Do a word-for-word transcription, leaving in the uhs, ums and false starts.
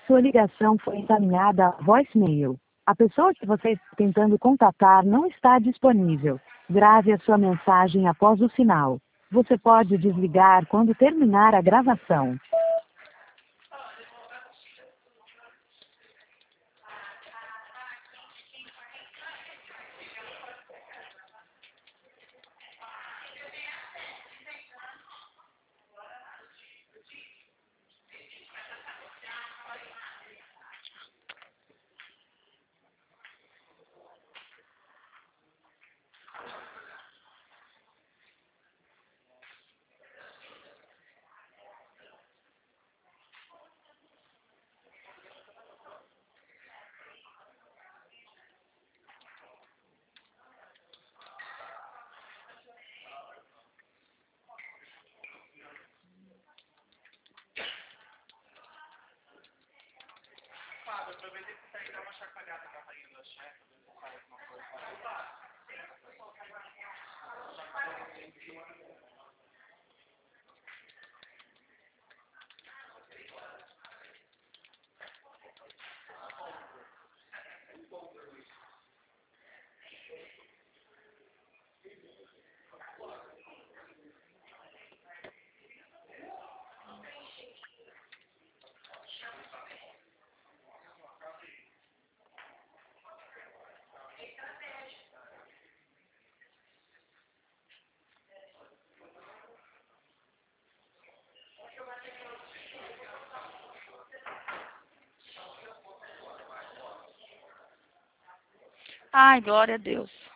Sua ligação foi encaminhada a voicemail. A pessoa que você está tentando contatar não está disponível. Grave a sua mensagem após o sinal. Você pode desligar quando terminar a gravação. Ai, glória a Deus.